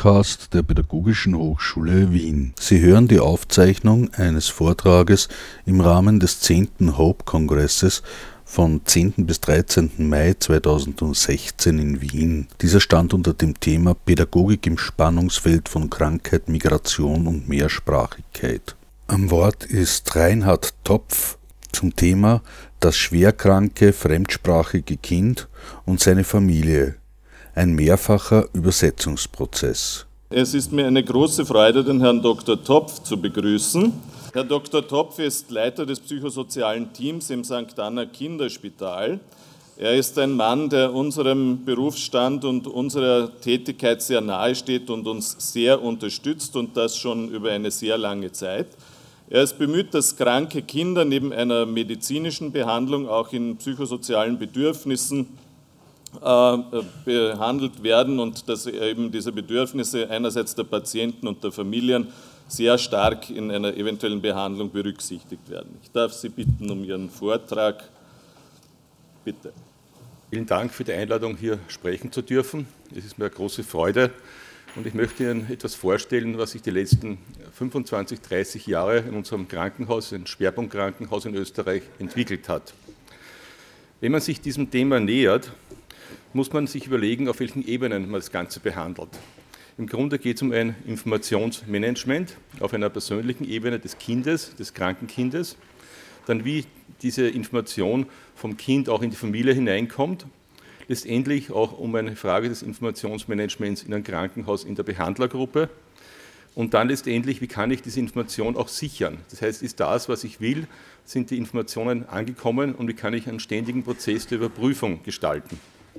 Podcast der Pädagogischen Hochschule Wien. Sie hören die Aufzeichnung eines Vortrages im Rahmen des 10. HOPE-Kongresses von 10. bis 13. Mai 2016 in Wien. Dieser stand unter dem Thema Pädagogik im Spannungsfeld von Krankheit, Migration und Mehrsprachigkeit. Am Wort ist Reinhard Topf zum Thema Das schwerkranke, fremdsprachige Kind und seine Familie. Ein mehrfacher Übersetzungsprozess. Es ist mir eine große Freude, den Herrn Dr. Topf zu begrüßen. Herr Dr. Topf ist Leiter des psychosozialen Teams im St. Anna Kinderspital. Er ist ein Mann, der unserem Berufsstand und unserer Tätigkeit sehr nahe steht und uns sehr unterstützt und das schon über eine sehr lange Zeit. Er ist bemüht, dass kranke Kinder neben einer medizinischen Behandlung auch in psychosozialen Bedürfnissen behandelt werden und dass eben diese Bedürfnisse einerseits der Patienten und der Familien sehr stark in einer eventuellen Behandlung berücksichtigt werden. Ich darf Sie bitten um Ihren Vortrag. Bitte. Vielen Dank für die Einladung, hier sprechen zu dürfen. Es ist mir eine große Freude und ich möchte Ihnen etwas vorstellen, was sich die letzten 25, 30 Jahre in unserem Krankenhaus, ein Schwerpunktkrankenhaus in Österreich, entwickelt hat. Wenn man sich diesem Thema nähert, muss man sich überlegen, auf welchen Ebenen man das Ganze behandelt. Im Grunde geht es um ein Informationsmanagement auf einer persönlichen Ebene des Kindes, des kranken Kindes, dann wie diese Information vom Kind auch in die Familie hineinkommt, letztendlich auch um eine Frage des Informationsmanagements in einem Krankenhaus in der Behandlergruppe und dann letztendlich, wie kann ich diese Information auch sichern. Das heißt, ist das, was ich will, sind die Informationen angekommen und wie kann ich einen ständigen Prozess der Überprüfung gestalten.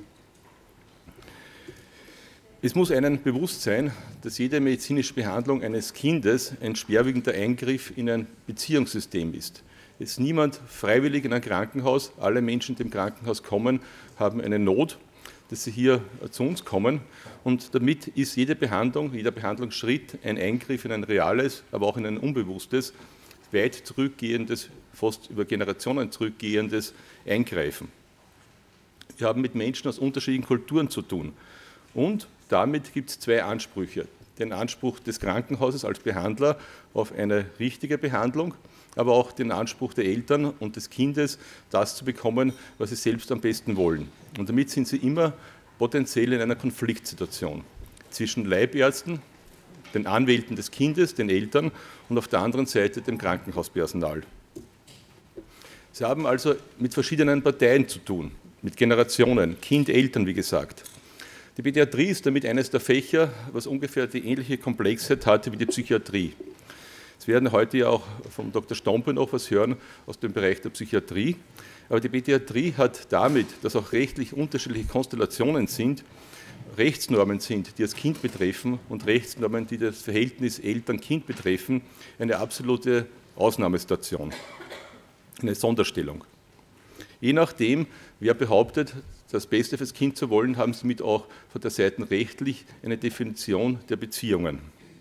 Es muss einem bewusst sein, dass jede medizinische Behandlung eines Kindes ein schwerwiegender Eingriff in ein Beziehungssystem ist. Es ist niemand freiwillig in ein Krankenhaus. Alle Menschen, die im Krankenhaus kommen, haben eine Not, dass sie hier zu uns kommen. Und damit ist jede Behandlung, jeder Behandlungsschritt ein Eingriff in ein reales, aber auch in ein unbewusstes, weit zurückgehendes, fast über Generationen zurückgehendes Eingreifen. Wir haben mit Menschen aus unterschiedlichen Kulturen zu tun. Und damit gibt es zwei Ansprüche. Den Anspruch des Krankenhauses als Behandler auf eine richtige Behandlung, aber auch den Anspruch der Eltern und des Kindes, das zu bekommen, was sie selbst am besten wollen. Und damit sind sie immer potenziell in einer Konfliktsituation zwischen Leibärzten, den Anwälten des Kindes, den Eltern und auf der anderen Seite dem Krankenhauspersonal. Sie haben also mit verschiedenen Parteien zu tun, mit Generationen, Kind, Eltern, wie gesagt. Die Pädiatrie ist damit eines der Fächer, was ungefähr die ähnliche Komplexheit hatte wie die Psychiatrie. Sie werden heute ja auch vom Dr. Stompe noch was hören aus dem Bereich der Psychiatrie. Aber die Pädiatrie hat damit, dass auch rechtlich unterschiedliche Konstellationen sind, Rechtsnormen sind, die das Kind betreffen und Rechtsnormen, die das Verhältnis Eltern-Kind betreffen, eine absolute Ausnahmesituation, eine Sonderstellung. Je nachdem, wer behauptet, das Beste fürs Kind zu wollen, haben Sie mit auch von der Seite rechtlich eine Definition der Beziehungen.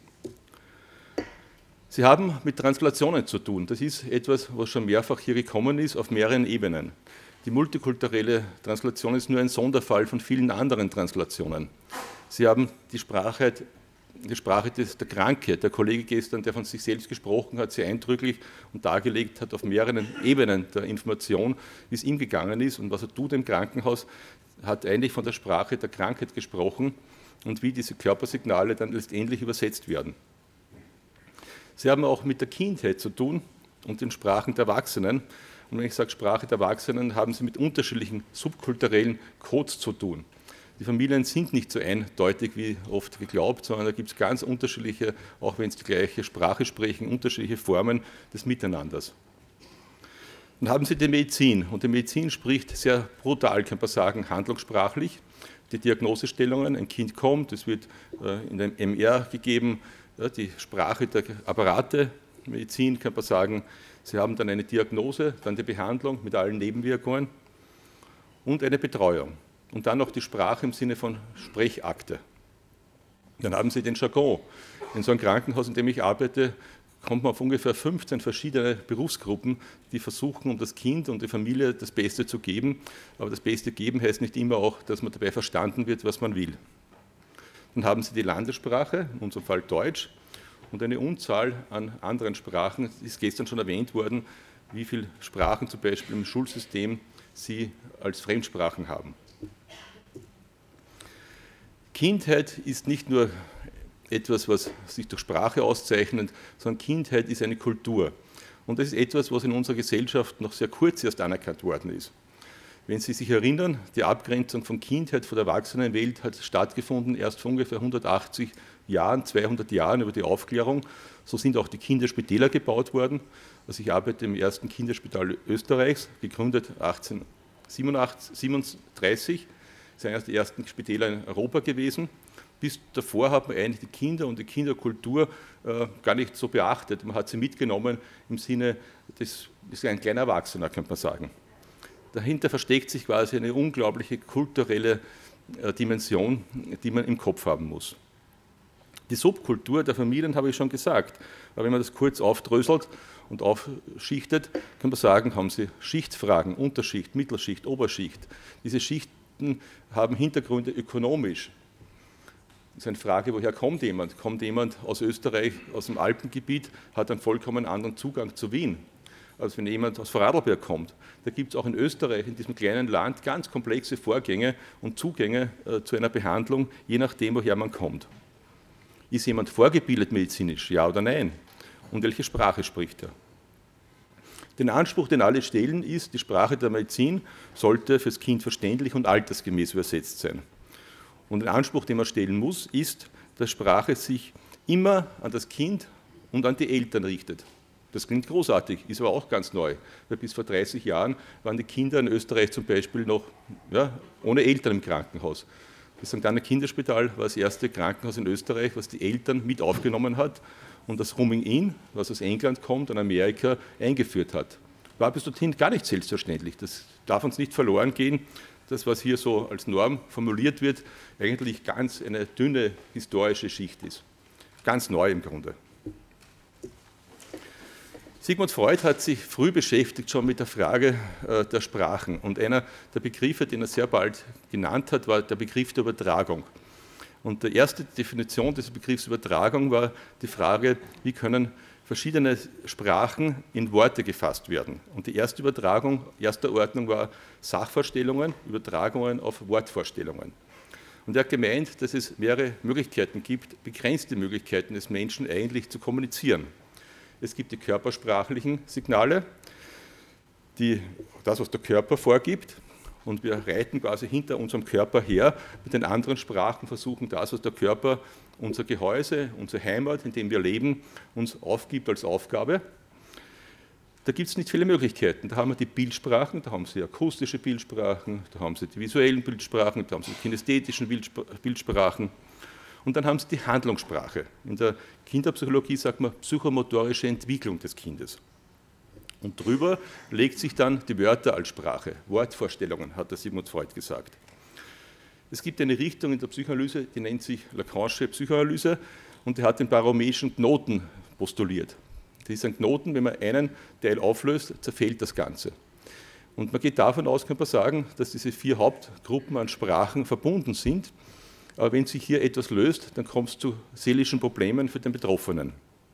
Sie haben mit Translationen zu tun. Das ist etwas, was schon mehrfach hier gekommen ist, auf mehreren Ebenen. Die multikulturelle Translation ist nur ein Sonderfall von vielen anderen Translationen. Sie haben die Sprache der Kranke. Der Kollege gestern, der von sich selbst gesprochen hat, sehr eindrücklich und dargelegt hat auf mehreren Ebenen der Information, wie es ihm gegangen ist und was er tut im Krankenhaus, hat eigentlich von der Sprache der Krankheit gesprochen und wie diese Körpersignale dann letztendlich übersetzt werden. Sie haben auch mit der Kindheit zu tun und den Sprachen der Erwachsenen. Und wenn ich sage Sprache der Erwachsenen, haben Sie mit unterschiedlichen subkulturellen Codes zu tun. Die Familien sind nicht so eindeutig wie oft geglaubt, sondern da gibt es ganz unterschiedliche, auch wenn sie die gleiche Sprache sprechen, unterschiedliche Formen des Miteinanders. Dann haben Sie die Medizin und die Medizin spricht sehr brutal, kann man sagen, handlungssprachlich. Die Diagnosestellungen, ein Kind kommt, es wird in einem MR gegeben, die Sprache der Apparate, Medizin kann man sagen, Sie haben dann eine Diagnose, dann die Behandlung mit allen Nebenwirkungen und eine Betreuung. Und dann noch die Sprache im Sinne von Sprechakte. Dann haben Sie den Jargon. In so einem Krankenhaus, in dem ich arbeite, kommt man auf ungefähr 15 verschiedene Berufsgruppen, die versuchen, um das Kind und die Familie das Beste zu geben. Aber das Beste geben heißt nicht immer auch, dass man dabei verstanden wird, was man will. Dann haben Sie die Landessprache, in unserem Fall Deutsch, und eine Unzahl an anderen Sprachen. Es ist gestern schon erwähnt worden, wie viele Sprachen zum Beispiel im Schulsystem Sie als Fremdsprachen haben. Kindheit ist nicht nur etwas, was sich durch Sprache auszeichnet, sondern Kindheit ist eine Kultur. Und das ist etwas, was in unserer Gesellschaft noch sehr kurz erst anerkannt worden ist. Wenn Sie sich erinnern, die Abgrenzung von Kindheit von der Erwachsenenwelt hat stattgefunden erst vor ungefähr 180 Jahren, 200 Jahren über die Aufklärung. So sind auch die Kinderspitäler gebaut worden. Also ich arbeite im ersten Kinderspital Österreichs, gegründet 1837. Das sind eines der ersten Spitäler in Europa gewesen. Bis davor hat man eigentlich die Kinder und die Kinderkultur gar nicht so beachtet. Man hat sie mitgenommen im Sinne, das ist ein kleiner Erwachsener, könnte man sagen. Dahinter versteckt sich quasi eine unglaubliche kulturelle Dimension, die man im Kopf haben muss. Die Subkultur der Familien habe ich schon gesagt, aber wenn man das kurz aufdröselt und aufschichtet, kann man sagen, haben Sie Schichtsfragen, Unterschicht, Mittelschicht, Oberschicht. Diese Schichten haben Hintergründe ökonomisch. Das ist eine Frage, woher kommt jemand? Kommt jemand aus Österreich, aus dem Alpengebiet, hat einen vollkommen anderen Zugang zu Wien, als wenn jemand aus Vorarlberg kommt. Da gibt es auch in Österreich, in diesem kleinen Land, ganz komplexe Vorgänge und Zugänge zu einer Behandlung, je nachdem, woher man kommt. Ist jemand vorgebildet medizinisch, ja oder nein? Und welche Sprache spricht er? Den Anspruch, den alle stellen, ist, die Sprache der Medizin sollte fürs Kind verständlich und altersgemäß übersetzt sein. Und der Anspruch, den man stellen muss, ist, dass Sprache sich immer an das Kind und an die Eltern richtet. Das klingt großartig, ist aber auch ganz neu. Weil bis vor 30 Jahren waren die Kinder in Österreich zum Beispiel noch ohne Eltern im Krankenhaus. Das St. Anna Kinderspital war das erste Krankenhaus in Österreich, was die Eltern mit aufgenommen hat und das Rooming-In, was aus England kommt und Amerika, eingeführt hat. War bis dorthin gar nicht selbstverständlich. Das darf uns nicht verloren gehen. Das, was hier so als Norm formuliert wird, eigentlich ganz eine dünne historische Schicht ist. Ganz neu im Grunde. Sigmund Freud hat sich früh beschäftigt schon mit der Frage der Sprachen. Und einer der Begriffe, den er sehr bald genannt hat, war der Begriff der Übertragung. Und die erste Definition des Begriffs Übertragung war die Frage, wie können verschiedene Sprachen in Worte gefasst werden. Und die erste Übertragung, erster Ordnung war Sachvorstellungen, Übertragungen auf Wortvorstellungen. Und er hat gemeint, dass es mehrere Möglichkeiten gibt, begrenzte Möglichkeiten des Menschen eigentlich zu kommunizieren. Es gibt die körpersprachlichen Signale, das, was der Körper vorgibt, und wir reiten quasi hinter unserem Körper her. Mit den anderen Sprachen versuchen das, was der Körper, unser Gehäuse, unsere Heimat, in dem wir leben, uns aufgibt als Aufgabe. Da gibt es nicht viele Möglichkeiten. Da haben wir die Bildsprachen, da haben Sie akustische Bildsprachen, da haben Sie die visuellen Bildsprachen, da haben Sie die kinästhetischen Bildsprachen. Und dann haben Sie die Handlungssprache. In der Kinderpsychologie sagt man psychomotorische Entwicklung des Kindes. Und drüber legt sich dann die Wörter als Sprache, Wortvorstellungen, hat der Sigmund Freud gesagt. Es gibt eine Richtung in der Psychoanalyse, die nennt sich Lacanische Psychoanalyse, und die hat den barometrischen Knoten postuliert. Das ist ein Knoten, wenn man einen Teil auflöst, zerfällt das Ganze. Und man geht davon aus, kann man sagen, dass diese 4 Hauptgruppen an Sprachen verbunden sind. Aber wenn sich hier etwas löst, dann kommt es zu seelischen Problemen für den Betroffenen.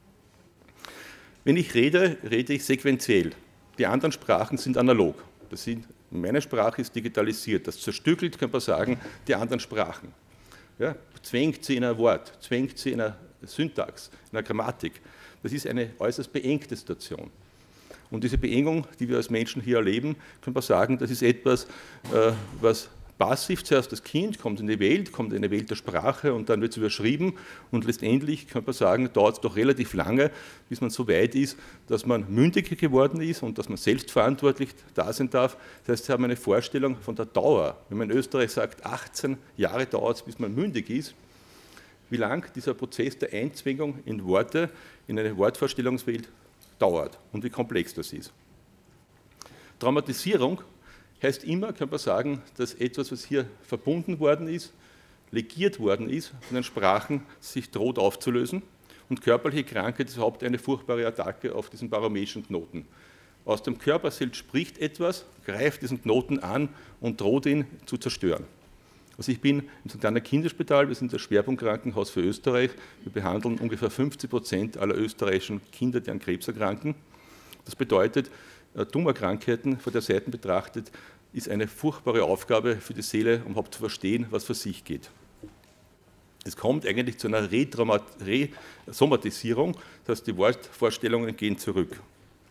Wenn ich rede, rede ich sequenziell. Die anderen Sprachen sind analog. Meine Sprache ist digitalisiert. Das zerstückelt, kann man sagen, die anderen Sprachen. Ja, zwängt sie in ein Wort, zwängt sie in eine Syntax, in eine Grammatik. Das ist eine äußerst beengte Situation. Und diese Beengung, die wir als Menschen hier erleben, kann man sagen, das ist etwas, was passiv zuerst das Kind kommt in die Welt der Sprache und dann wird es überschrieben und letztendlich kann man sagen, dauert es doch relativ lange, bis man so weit ist, dass man mündig geworden ist und dass man selbstverantwortlich da sein darf. Das heißt, Sie haben eine Vorstellung von der Dauer. Wenn man in Österreich sagt, 18 Jahre dauert es, bis man mündig ist, wie lang dieser Prozess der Einzwängung in Worte, in eine Wortvorstellungswelt dauert und wie komplex das ist. Traumatisierung heißt immer, kann man sagen, dass etwas, was hier verbunden worden ist, legiert worden ist, von den Sprachen sich droht aufzulösen. Und körperliche Krankheit ist überhaupt eine furchtbare Attacke auf diesen barometrischen Knoten. Aus dem Körper selbst spricht etwas, greift diesen Knoten an und droht ihn zu zerstören. Also ich bin im St. Anna Kinderspital, wir sind das Schwerpunktkrankenhaus für Österreich. Wir behandeln ungefähr 50% aller österreichischen Kinder, die an Krebs erkranken. Das bedeutet, Tumorkrankheiten von der Seite betrachtet, ist eine furchtbare Aufgabe für die Seele, um überhaupt zu verstehen, was für sich geht. Es kommt eigentlich zu einer Resomatisierung, das heißt, die Wortvorstellungen gehen zurück.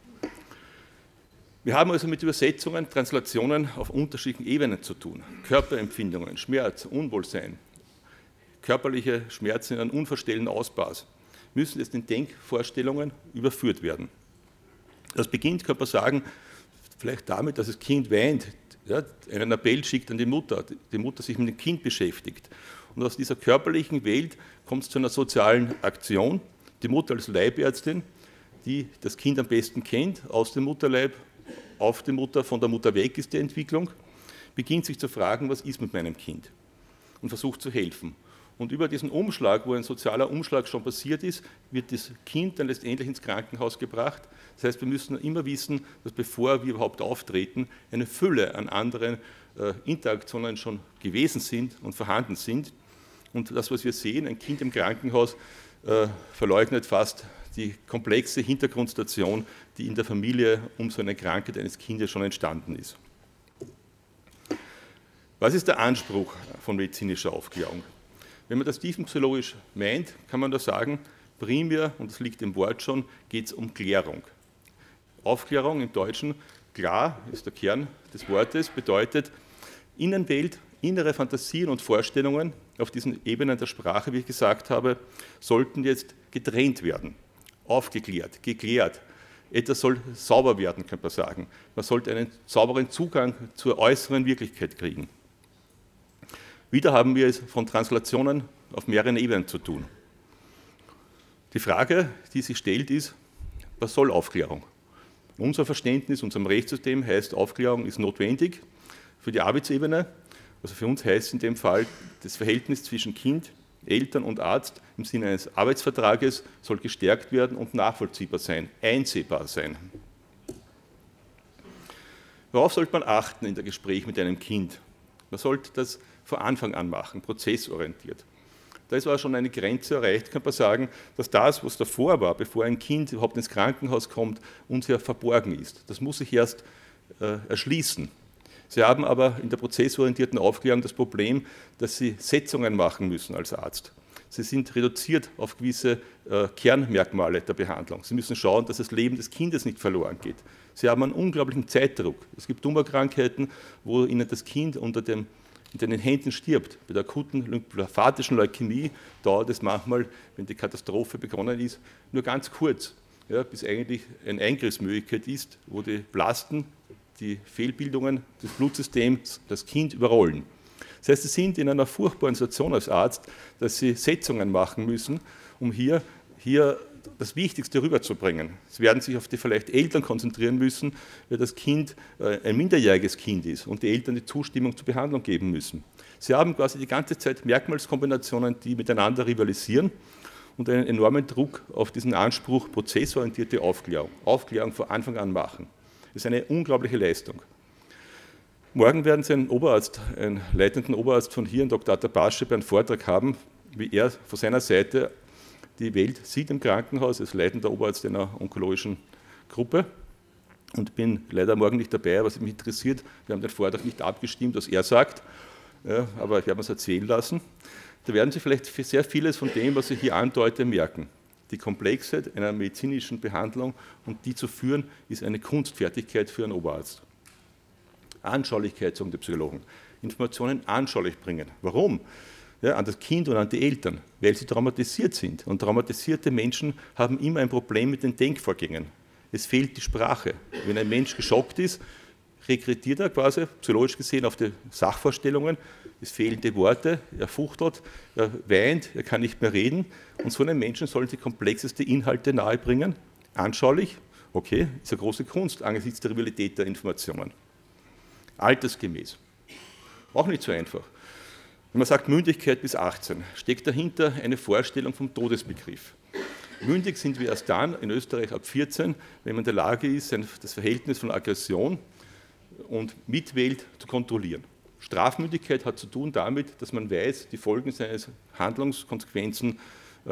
Wir haben also mit Übersetzungen, Translationen auf unterschiedlichen Ebenen zu tun. Körperempfindungen, Schmerz, Unwohlsein, körperliche Schmerzen in einem unverstellten Ausmaß müssen jetzt in Denkvorstellungen überführt werden. Das beginnt, kann man sagen, vielleicht damit, dass das Kind weint, ja, einen Appell schickt an die Mutter sich mit dem Kind beschäftigt. Und aus dieser körperlichen Welt kommt es zu einer sozialen Aktion. Die Mutter als Leibärztin, die das Kind am besten kennt, aus dem Mutterleib, auf die Mutter, von der Mutter weg ist die Entwicklung, beginnt sich zu fragen, was ist mit meinem Kind und versucht zu helfen. Und über diesen Umschlag, wo ein sozialer Umschlag schon passiert ist, wird das Kind dann letztendlich ins Krankenhaus gebracht. Das heißt, wir müssen immer wissen, dass bevor wir überhaupt auftreten, eine Fülle an anderen Interaktionen schon gewesen sind und vorhanden sind. Und das, was wir sehen, ein Kind im Krankenhaus verleugnet fast die komplexe Hintergrundstation, die in der Familie um so eine Krankheit eines Kindes schon entstanden ist. Was ist der Anspruch von medizinischer Aufklärung? Wenn man das tiefenpsychologisch meint, kann man da sagen, primär, und das liegt im Wort schon, geht es um Klärung. Aufklärung im Deutschen, klar ist der Kern des Wortes, bedeutet Innenwelt, innere Fantasien und Vorstellungen auf diesen Ebenen der Sprache, wie ich gesagt habe, sollten jetzt getrennt werden, aufgeklärt, geklärt. Etwas soll sauber werden, könnte man sagen. Man sollte einen sauberen Zugang zur äußeren Wirklichkeit kriegen. Wieder haben wir es von Translationen auf mehreren Ebenen zu tun. Die Frage, die sich stellt, ist, was soll Aufklärung? Unser Verständnis, unserem Rechtssystem heißt, Aufklärung ist notwendig für die Arbeitsebene. Also für uns heißt in dem Fall, das Verhältnis zwischen Kind, Eltern und Arzt im Sinne eines Arbeitsvertrages soll gestärkt werden und nachvollziehbar sein, einsehbar sein. Worauf sollte man achten in der Gespräch mit einem Kind? Man sollte das von Anfang an machen, prozessorientiert. Da ist aber schon eine Grenze erreicht, kann man sagen, dass das, was davor war, bevor ein Kind überhaupt ins Krankenhaus kommt, uns ja verborgen ist. Das muss sich erst erschließen. Sie haben aber in der prozessorientierten Aufklärung das Problem, dass Sie Setzungen machen müssen als Arzt. Sie sind reduziert auf gewisse Kernmerkmale der Behandlung. Sie müssen schauen, dass das Leben des Kindes nicht verloren geht. Sie haben einen unglaublichen Zeitdruck. Es gibt Tumorkrankheiten, wo Ihnen das Kind in den Händen stirbt. Bei der akuten lymphatischen Leukämie dauert es manchmal, wenn die Katastrophe begonnen ist, nur ganz kurz, ja, bis eigentlich eine Eingriffsmöglichkeit ist, wo die Blasten, die Fehlbildungen des Blutsystems das Kind überrollen. Das heißt, Sie sind in einer furchtbaren Situation als Arzt, dass Sie Setzungen machen müssen, um hier das Wichtigste rüberzubringen. Sie werden sich auf die vielleicht Eltern konzentrieren müssen, weil das Kind ein minderjähriges Kind ist und die Eltern die Zustimmung zur Behandlung geben müssen. Sie haben quasi die ganze Zeit Merkmalskombinationen, die miteinander rivalisieren und einen enormen Druck auf diesen Anspruch prozessorientierte Aufklärung von Anfang an machen. Das ist eine unglaubliche Leistung. Morgen werden Sie einen leitenden Oberarzt von hier, Dr. Atabasche, einen Vortrag haben, wie er von seiner Seite die Welt sieht im Krankenhaus, als leitender Oberarzt einer onkologischen Gruppe. Und bin leider morgen nicht dabei, was mich interessiert. Wir haben den Vortrag nicht abgestimmt, was er sagt, ja, aber ich werde mir es erzählen lassen. Da werden Sie vielleicht sehr vieles von dem, was ich hier andeute, merken. Die Komplexheit einer medizinischen Behandlung und die zu führen, ist eine Kunstfertigkeit für einen Oberarzt. Anschaulichkeit, sagen die Psychologen. Informationen anschaulich bringen. Warum? Ja, an das Kind und an die Eltern, weil sie traumatisiert sind. Und traumatisierte Menschen haben immer ein Problem mit den Denkvorgängen. Es fehlt die Sprache. Wenn ein Mensch geschockt ist, regrediert er quasi, psychologisch gesehen, auf die Sachvorstellungen. Es fehlen die Worte, er fuchtelt, er weint, er kann nicht mehr reden. Und so einem Menschen sollen sie komplexeste Inhalte nahebringen. Anschaulich, okay, ist eine große Kunst angesichts der Rivalität der Informationen. Altersgemäß. Auch nicht so einfach. Wenn man sagt Mündigkeit bis 18, steckt dahinter eine Vorstellung vom Todesbegriff. Mündig sind wir erst dann in Österreich ab 14, wenn man in der Lage ist, das Verhältnis von Aggression und Mitwelt zu kontrollieren. Strafmündigkeit hat zu tun damit, dass man weiß, die Folgen seines Handlungskonsequenzen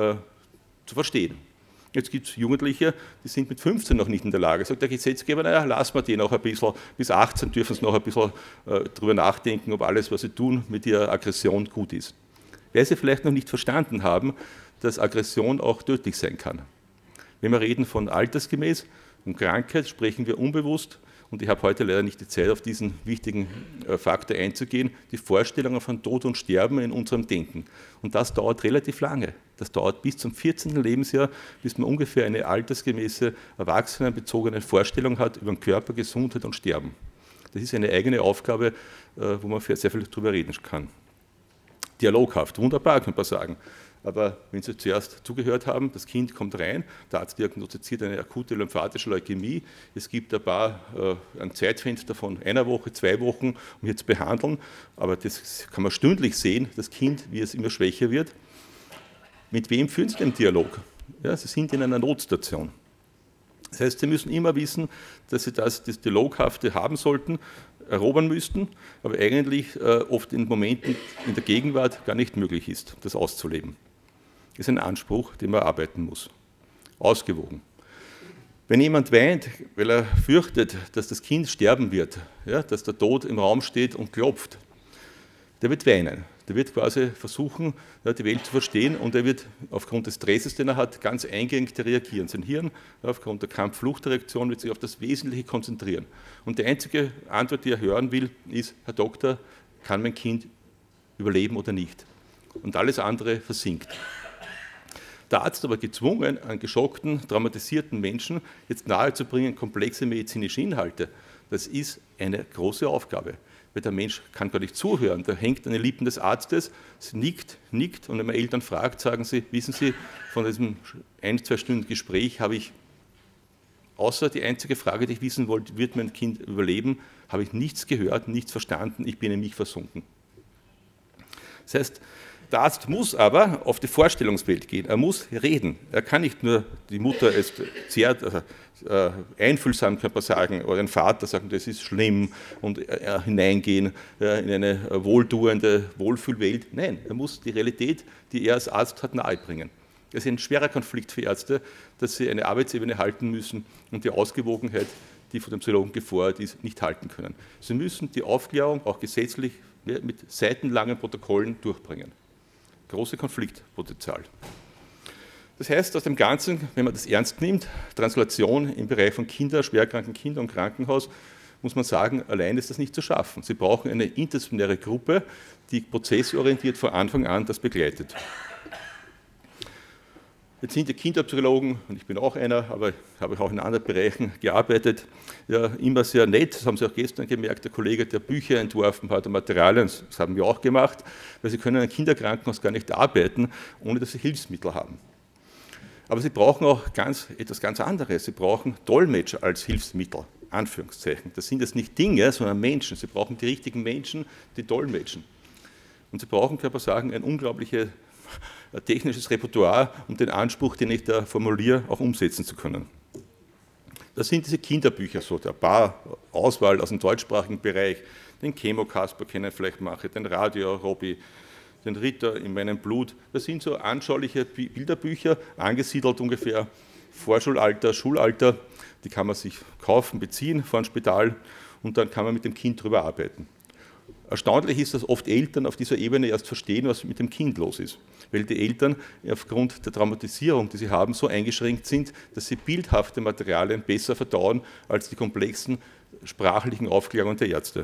zu verstehen. Jetzt gibt es Jugendliche, die sind mit 15 noch nicht in der Lage. Sagt der Gesetzgeber, naja, lassen wir die noch ein bisschen, bis 18 dürfen sie noch ein bisschen drüber nachdenken, ob alles, was sie tun, mit ihrer Aggression gut ist. Weil sie vielleicht noch nicht verstanden haben, dass Aggression auch tödlich sein kann. Wenn wir reden von altersgemäß und Krankheit, sprechen wir unbewusst, und ich habe heute leider nicht die Zeit, auf diesen wichtigen Faktor einzugehen, die Vorstellungen von Tod und Sterben in unserem Denken. Und das dauert relativ lange. Das dauert bis zum 14. Lebensjahr, bis man ungefähr eine altersgemäße, erwachsenenbezogene Vorstellung hat über den Körper, Gesundheit und Sterben. Das ist eine eigene Aufgabe, wo man sehr viel darüber reden kann. Dialoghaft, wunderbar, kann man sagen. Aber wenn Sie zuerst zugehört haben, das Kind kommt rein, der Arzt diagnostiziert eine akute lymphatische Leukämie, es gibt ein Zeitfenster von 1 Woche, 2 Wochen, um hier zu behandeln, aber das kann man stündlich sehen, das Kind, wie es immer schwächer wird. Mit wem führen Sie den Dialog? Ja, Sie sind in einer Notstation. Das heißt, Sie müssen immer wissen, dass Sie das Dialoghafte haben sollten, erobern müssten, aber eigentlich oft in Momenten in der Gegenwart gar nicht möglich ist, das auszuleben. Das ist ein Anspruch, den man arbeiten muss. Ausgewogen. Wenn jemand weint, weil er fürchtet, dass das Kind sterben wird, ja, dass der Tod im Raum steht und klopft, der wird weinen. Der wird quasi versuchen, die Welt zu verstehen, und er wird aufgrund des Stresses, den er hat, ganz eingängig reagieren. Sein Hirn, aufgrund der Kampf-Flucht-Reaktion, wird sich auf das Wesentliche konzentrieren. Und die einzige Antwort, die er hören will, ist: Herr Doktor, kann mein Kind überleben oder nicht? Und alles andere versinkt. Der Arzt aber gezwungen, einen geschockten, traumatisierten Menschen jetzt nahezubringen, komplexe medizinische Inhalte, das ist eine große Aufgabe. Weil der Mensch kann gar nicht zuhören, da hängt an den Lippen des Arztes, sie nickt, und wenn man Eltern fragt, sagen sie: Wissen Sie, von diesem 1-2 Stunden Gespräch habe ich, außer die einzige Frage, die ich wissen wollte, wird mein Kind überleben, habe ich nichts gehört, nichts verstanden, ich bin in mich versunken. Das heißt, der Arzt muss aber auf die Vorstellungswelt gehen, er muss reden. Er kann nicht nur die Mutter sehr einfühlsam, kann man sagen, oder den Vater sagen, das ist schlimm, und hineingehen in eine wohltuende Wohlfühlwelt. Nein, er muss die Realität, die er als Arzt hat, nahebringen. Es ist ein schwerer Konflikt für Ärzte, dass sie eine Arbeitsebene halten müssen und die Ausgewogenheit, die von dem Psychologen gefordert ist, nicht halten können. Sie müssen die Aufklärung auch gesetzlich mit seitenlangen Protokollen durchbringen. Große Konfliktpotenzial. Das heißt, aus dem Ganzen, wenn man das ernst nimmt, Translation im Bereich von schwerkranken Kindern und Krankenhaus, muss man sagen, allein ist das nicht zu schaffen. Sie brauchen eine interdisziplinäre Gruppe, die prozessorientiert von Anfang an das begleitet. Jetzt sind die Kinderpsychologen, und ich bin auch einer, aber habe auch in anderen Bereichen gearbeitet, ja, immer sehr nett. Das haben Sie auch gestern gemerkt, der Kollege, der Bücher entworfen hat, Materialien, das haben wir auch gemacht, weil Sie können in einem Kinderkrankenhaus gar nicht arbeiten, ohne dass Sie Hilfsmittel haben. Aber Sie brauchen auch etwas ganz anderes. Sie brauchen Dolmetscher als Hilfsmittel, Anführungszeichen. Das sind jetzt nicht Dinge, sondern Menschen. Sie brauchen die richtigen Menschen, die dolmetschen. Und Sie brauchen, kann man sagen, ein unglaubliches technisches Repertoire, um den Anspruch, den ich da formuliere, auch umsetzen zu können. Das sind diese Kinderbücher, so ein paar Auswahl aus dem deutschsprachigen Bereich. Den Chemokasper kennen vielleicht manche, den Radio Robby, den Ritter in meinem Blut. Das sind so anschauliche Bilderbücher, angesiedelt ungefähr Vorschulalter, Schulalter. Die kann man sich kaufen, beziehen vor einem Spital, und dann kann man mit dem Kind drüber arbeiten. Erstaunlich ist, dass oft Eltern auf dieser Ebene erst verstehen, was mit dem Kind los ist, weil die Eltern aufgrund der Traumatisierung, die sie haben, so eingeschränkt sind, dass sie bildhafte Materialien besser verdauen als die komplexen sprachlichen Aufklärungen der Ärzte.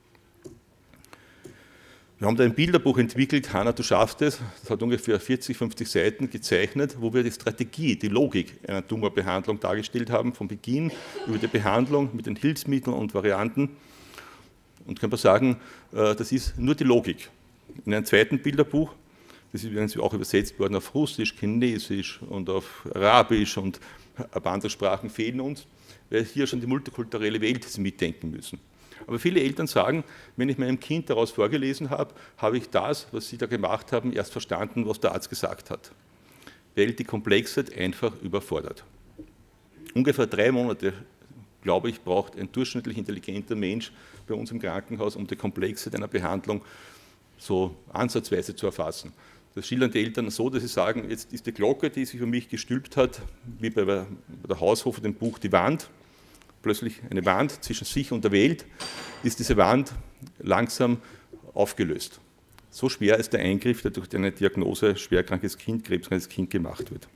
Wir haben da ein Bilderbuch entwickelt, Hanna, du schaffst es, das hat ungefähr 40, 50 Seiten gezeichnet, wo wir die Strategie, die Logik einer Tumorbehandlung dargestellt haben, vom Beginn über die Behandlung mit den Hilfsmitteln und Varianten. Und kann man sagen, das ist nur die Logik. In einem zweiten Bilderbuch, das ist auch übersetzt worden auf Russisch, Chinesisch und auf Arabisch, und ein paar andere Sprachen fehlen uns, weil hier schon die multikulturelle Welt mitdenken müssen. Aber viele Eltern sagen, wenn ich meinem Kind daraus vorgelesen habe, habe ich das, was sie da gemacht haben, erst verstanden, was der Arzt gesagt hat. Weil die Komplexheit einfach überfordert. Ungefähr 3 Monate glaube ich, braucht ein durchschnittlich intelligenter Mensch bei uns im Krankenhaus, um die Komplexität einer Behandlung so ansatzweise zu erfassen. Das schildern die Eltern so, dass sie sagen, jetzt ist die Glocke, die sich für mich gestülpt hat, wie bei der Haushofer dem Buch Die Wand, plötzlich eine Wand zwischen sich und der Welt, ist diese Wand langsam aufgelöst. So schwer ist der Eingriff, der durch eine Diagnose schwerkrankes Kind, krebskrankes Kind gemacht wird.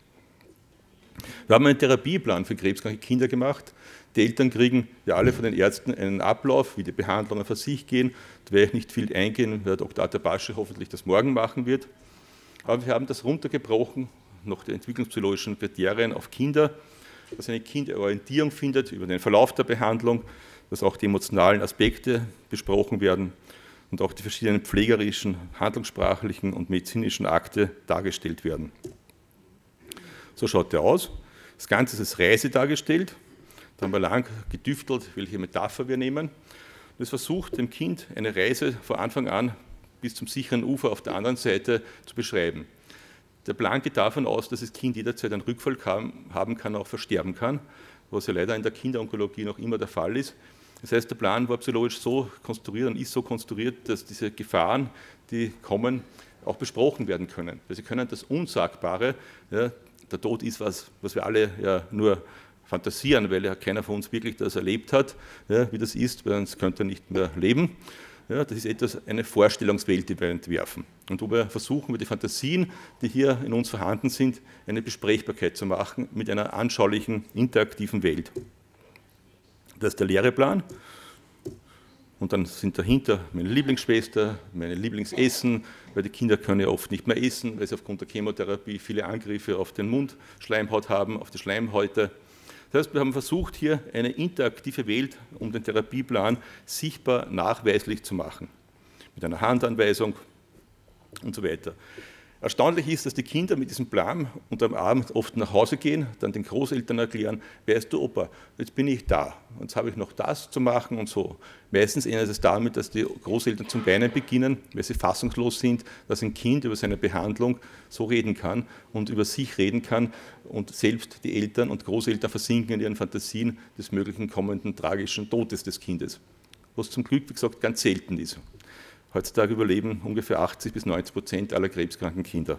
Wir haben einen Therapieplan für krebskranke Kinder gemacht. Die Eltern kriegen ja alle von den Ärzten einen Ablauf, wie die Behandlungen für sich gehen. Da werde ich nicht viel eingehen, weil Dr. Atabasche hoffentlich das morgen machen wird. Aber wir haben das runtergebrochen, nach den entwicklungspsychologischen Kriterien auf Kinder, dass ein Kind eine Orientierung findet über den Verlauf der Behandlung, dass auch die emotionalen Aspekte besprochen werden und auch die verschiedenen pflegerischen, handlungssprachlichen und medizinischen Akte dargestellt werden. So schaut der aus. Das Ganze ist als Reise dargestellt. Da haben wir lang gedüftelt, welche Metapher wir nehmen. Und es versucht, dem Kind eine Reise von Anfang an bis zum sicheren Ufer auf der anderen Seite zu beschreiben. Der Plan geht davon aus, dass das Kind jederzeit einen Rückfall haben kann, auch versterben kann, was ja leider in der Kinderonkologie noch immer der Fall ist. Das heißt, der Plan war psychologisch so konstruiert und ist so konstruiert, dass diese Gefahren, die kommen, auch besprochen werden können. Weil sie können das Unsagbare, ja, der Tod ist was wir alle ja nur fantasieren, weil ja keiner von uns wirklich das erlebt hat, ja, wie das ist, weil sonst könnte er nicht mehr leben. Ja, das ist eine Vorstellungswelt, die wir entwerfen. Und wo wir versuchen, mit den Fantasien, die hier in uns vorhanden sind, eine Besprechbarkeit zu machen mit einer anschaulichen, interaktiven Welt. Das ist der Lehreplan. Und dann sind dahinter meine Lieblingsschwester, meine Lieblingsessen, weil die Kinder können ja oft nicht mehr essen, weil sie aufgrund der Chemotherapie viele Angriffe auf den Mundschleimhaut haben, auf die Schleimhäute. Das heißt, wir haben versucht, hier eine interaktive Welt, um den Therapieplan sichtbar nachweislich zu machen. Mit einer Handanweisung und so weiter. Erstaunlich ist, dass die Kinder mit diesem Plan unterm Abend oft nach Hause gehen, dann den Großeltern erklären, wer ist der Opa? Jetzt bin ich da. Jetzt habe ich noch das zu machen und so. Meistens endet es damit, dass die Großeltern zum Weinen beginnen, weil sie fassungslos sind, dass ein Kind über seine Behandlung so reden kann und über sich reden kann und selbst die Eltern und Großeltern versinken in ihren Fantasien des möglichen kommenden tragischen Todes des Kindes. Was zum Glück, wie gesagt, ganz selten ist. Heutzutage überleben ungefähr 80-90% aller krebskranken Kinder.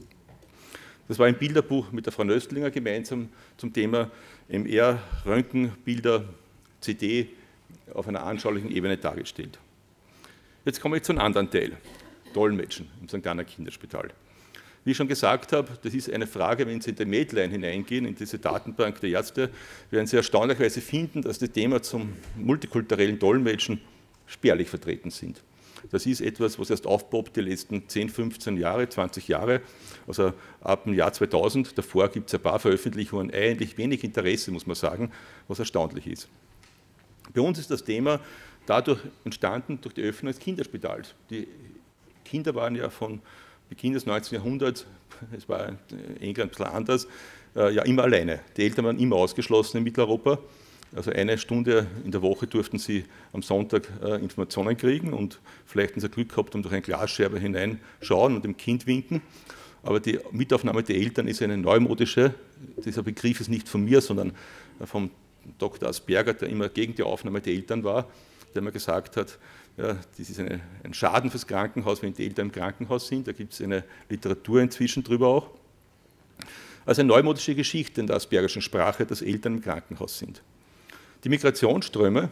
Das war ein Bilderbuch mit der Frau Nöstlinger gemeinsam zum Thema MR, Röntgenbilder, CD auf einer anschaulichen Ebene dargestellt. Jetzt komme ich zu einem anderen Teil, Dolmetschen im St. Anna Kinderspital. Wie ich schon gesagt habe, das ist eine Frage, wenn Sie in die Medline hineingehen, in diese Datenbank der Ärzte, werden Sie erstaunlicherweise finden, dass die Themen zum multikulturellen Dolmetschen spärlich vertreten sind. Das ist etwas, was erst aufpoppt die letzten 10, 15 Jahre, 20 Jahre, also ab dem Jahr 2000. Davor gibt es ein paar Veröffentlichungen, eigentlich wenig Interesse, muss man sagen, was erstaunlich ist. Bei uns ist das Thema dadurch entstanden, durch die Öffnung des Kinderspitals. Die Kinder waren ja von Beginn des 19. Jahrhunderts, es war in England ein bisschen anders, ja immer alleine. Die Eltern waren immer ausgeschlossen in Mitteleuropa. Also eine Stunde in der Woche durften sie am Sonntag Informationen kriegen und vielleicht haben sie Glück gehabt und durch eine Glasscherbe hineinschauen und dem Kind winken. Aber die Mitaufnahme der Eltern ist eine neumodische, dieser Begriff ist nicht von mir, sondern vom Dr. Asperger, der immer gegen die Aufnahme der Eltern war, der mir gesagt hat, ja, das ist ein Schaden fürs Krankenhaus, wenn die Eltern im Krankenhaus sind. Da gibt es eine Literatur inzwischen drüber auch. Also eine neumodische Geschichte in der aspergerischen Sprache, dass Eltern im Krankenhaus sind. Die Migrationsströme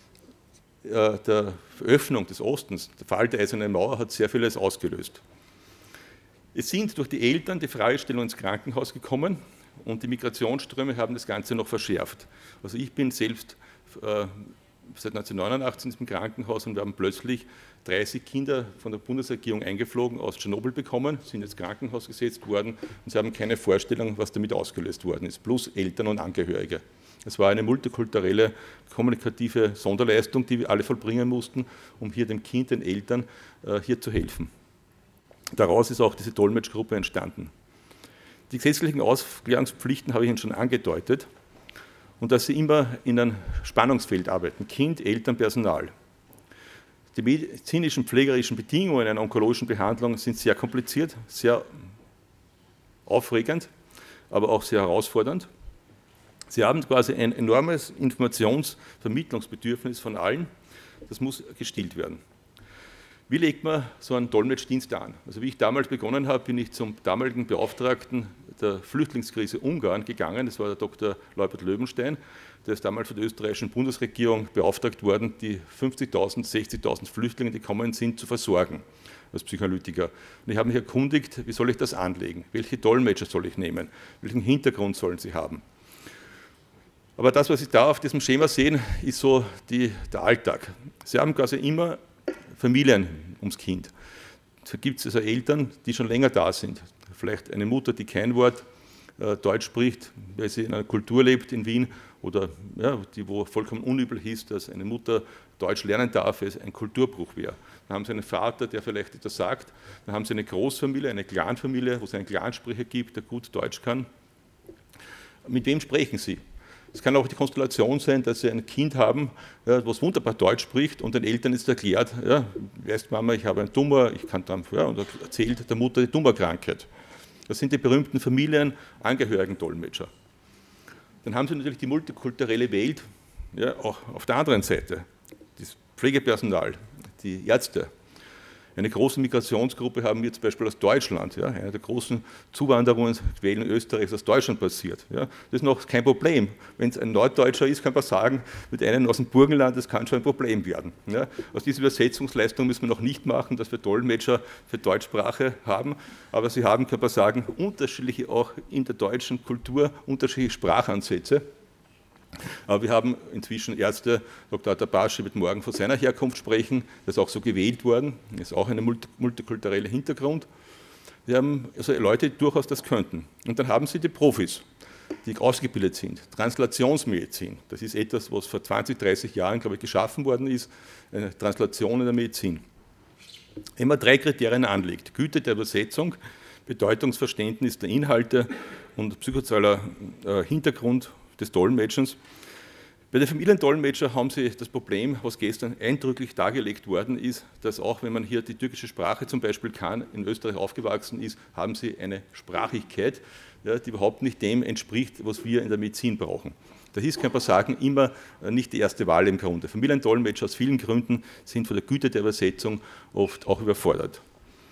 der Öffnung des Ostens, der Fall der Eisernen Mauer hat sehr vieles ausgelöst. Es sind durch die Eltern die Fragestellungen ins Krankenhaus gekommen und die Migrationsströme haben das Ganze noch verschärft. Also ich bin selbst seit 1989 im Krankenhaus und wir haben plötzlich 30 Kinder von der Bundesregierung eingeflogen aus Tschernobyl bekommen, sind ins Krankenhaus gesetzt worden und sie haben keine Vorstellung, was damit ausgelöst worden ist, plus Eltern und Angehörige. Es war eine multikulturelle, kommunikative Sonderleistung, die wir alle vollbringen mussten, um hier dem Kind, den Eltern hier zu helfen. Daraus ist auch diese Dolmetschgruppe entstanden. Die gesetzlichen Aufklärungspflichten habe ich Ihnen schon angedeutet und dass sie immer in einem Spannungsfeld arbeiten, Kind, Eltern, Personal. Die medizinischen, pflegerischen Bedingungen einer onkologischen Behandlung sind sehr kompliziert, sehr aufregend, aber auch sehr herausfordernd. Sie haben quasi ein enormes Informationsvermittlungsbedürfnis von allen. Das muss gestillt werden. Wie legt man so einen Dolmetschdienst an? Also wie ich damals begonnen habe, bin ich zum damaligen Beauftragten der Flüchtlingskrise Ungarn gegangen. Das war der Dr. Leupert Löwenstein. Der ist damals von der österreichischen Bundesregierung beauftragt worden, die 50.000, 60.000 Flüchtlinge, die gekommen sind, zu versorgen als Psychoanalytiker. Und ich habe mich erkundigt, wie soll ich das anlegen? Welche Dolmetscher soll ich nehmen? Welchen Hintergrund sollen sie haben? Aber das, was Sie da auf diesem Schema sehen, ist so der Alltag. Sie haben quasi immer Familien ums Kind. Da gibt es also Eltern, die schon länger da sind. Vielleicht eine Mutter, die kein Wort Deutsch spricht, weil sie in einer Kultur lebt in Wien, oder ja, wo vollkommen unüblich ist, dass eine Mutter Deutsch lernen darf, weil es ein Kulturbruch wäre. Dann haben sie einen Vater, der vielleicht etwas sagt. Dann haben sie eine Großfamilie, eine Clanfamilie, wo es einen Clansprecher gibt, der gut Deutsch kann. Mit wem sprechen sie? Es kann auch die Konstellation sein, dass sie ein Kind haben, ja, was wunderbar Deutsch spricht und den Eltern ist erklärt, ja, weißt Mama, ich habe einen Tumor, ich kann dann, ja, und erzählt der Mutter die Tumorkrankheit. Das sind die berühmten Familienangehörigen-Dolmetscher. Dann haben sie natürlich die multikulturelle Welt, ja, auch auf der anderen Seite. Das Pflegepersonal, die Ärzte. Eine große Migrationsgruppe haben wir zum Beispiel aus Deutschland. Ja, eine der großen Zuwanderungen in Österreich ist aus Deutschland passiert. Ja, das ist noch kein Problem. Wenn es ein Norddeutscher ist, kann man sagen, mit einem aus dem Burgenland, das kann schon ein Problem werden. Ja, aus dieser Übersetzungsleistung müssen wir noch nicht machen, dass wir Dolmetscher für Deutschsprache haben, aber sie haben, kann man sagen, unterschiedliche, auch in der deutschen Kultur, unterschiedliche Sprachansätze. Aber wir haben inzwischen Ärzte, Dr. Atabaschi wird morgen von seiner Herkunft sprechen, das ist auch so gewählt worden, ist auch ein multikultureller Hintergrund. Wir haben also Leute, die durchaus das könnten. Und dann haben Sie die Profis, die ausgebildet sind. Translationsmedizin, das ist etwas, was vor 20, 30 Jahren, glaube ich, geschaffen worden ist, eine Translation in der Medizin. Wenn man 3 Kriterien anlegt, Güte der Übersetzung, Bedeutungsverständnis der Inhalte und psychosozialer Hintergrund des Dolmetschens. Bei den Familiendolmetscher haben Sie das Problem, was gestern eindrücklich dargelegt worden ist, dass auch wenn man hier die türkische Sprache zum Beispiel kann, in Österreich aufgewachsen ist, haben Sie eine Sprachigkeit, ja, die überhaupt nicht dem entspricht, was wir in der Medizin brauchen. Das ist, kann man sagen, immer nicht die erste Wahl im Grunde. Familiendolmetscher aus vielen Gründen sind von der Güte der Übersetzung oft auch überfordert.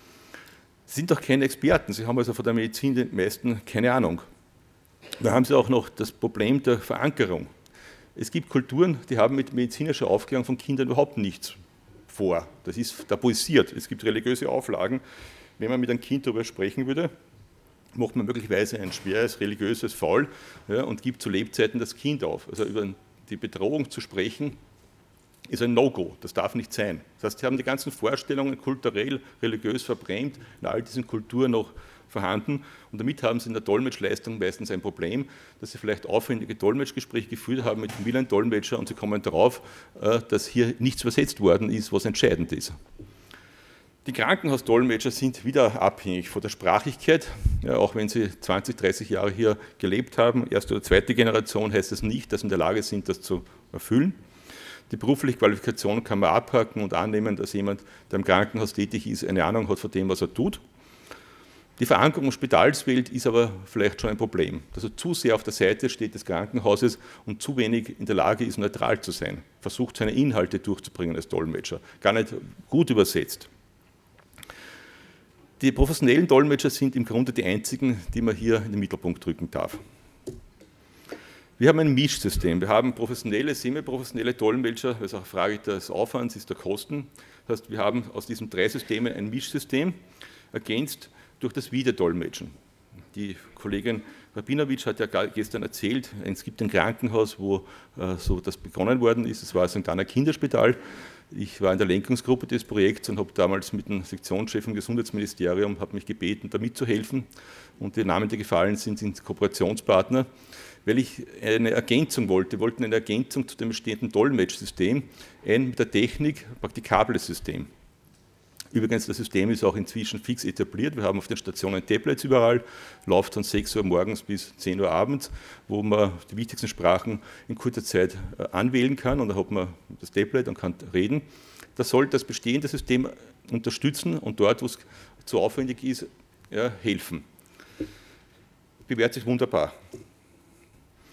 Sie sind doch keine Experten, Sie haben also von der Medizin den meisten keine Ahnung. Da haben Sie auch noch das Problem der Verankerung. Es gibt Kulturen, die haben mit medizinischer Aufklärung von Kindern überhaupt nichts vor. Das ist tabuisiert. Es gibt religiöse Auflagen. Wenn man mit einem Kind darüber sprechen würde, macht man möglicherweise ein schweres religiöses Foul, ja, und gibt zu Lebzeiten das Kind auf. Also über die Bedrohung zu sprechen, ist ein No-Go. Das darf nicht sein. Das heißt, Sie haben die ganzen Vorstellungen kulturell, religiös verbrämt, in all diesen Kulturen noch vorhanden, und damit haben Sie in der Dolmetschleistung meistens ein Problem, dass Sie vielleicht aufwendige Dolmetschgespräche geführt haben mit Familiendolmetscher und Sie kommen darauf, dass hier nichts übersetzt worden ist, was entscheidend ist. Die Krankenhausdolmetscher sind wieder abhängig von der Sprachlichkeit, ja, auch wenn sie 20, 30 Jahre hier gelebt haben. Erste oder zweite Generation heißt es nicht, dass sie in der Lage sind, das zu erfüllen. Die berufliche Qualifikation kann man abhaken und annehmen, dass jemand, der im Krankenhaus tätig ist, eine Ahnung hat von dem, was er tut. Die Verankerung im Spitalswelt ist aber vielleicht schon ein Problem, dass er zu sehr auf der Seite steht des Krankenhauses und zu wenig in der Lage ist, neutral zu sein, versucht, seine Inhalte durchzubringen als Dolmetscher, gar nicht gut übersetzt. Die professionellen Dolmetscher sind im Grunde die einzigen, die man hier in den Mittelpunkt rücken darf. Wir haben ein Mischsystem. Wir haben professionelle, semiprofessionelle Dolmetscher, das ist auch eine Frage des Aufwands, ist der Kosten. Das heißt, wir haben aus diesen 3 Systemen ein Mischsystem, ergänzt durch das Videodolmetschen. Die Kollegin Rabinowitsch hat ja gestern erzählt, es gibt ein Krankenhaus, wo so das begonnen worden ist, das war St. Anna Kinderspital. Ich war in der Lenkungsgruppe des Projekts und habe damals mit dem Sektionschef im Gesundheitsministerium, habe mich gebeten, da mitzuhelfen, und die Namen, die gefallen sind Kooperationspartner, weil ich eine Ergänzung wollte. Wir wollten eine Ergänzung zu dem bestehenden Dolmetschsystem, ein mit der Technik praktikables System. Übrigens, das System ist auch inzwischen fix etabliert. Wir haben auf den Stationen Tablets überall, läuft von 6 Uhr morgens bis 10 Uhr abends, wo man die wichtigsten Sprachen in kurzer Zeit anwählen kann, und dann hat man das Tablet und kann reden. Das soll das bestehende System unterstützen und dort, wo es zu aufwendig ist, ja, helfen. Bewährt sich wunderbar.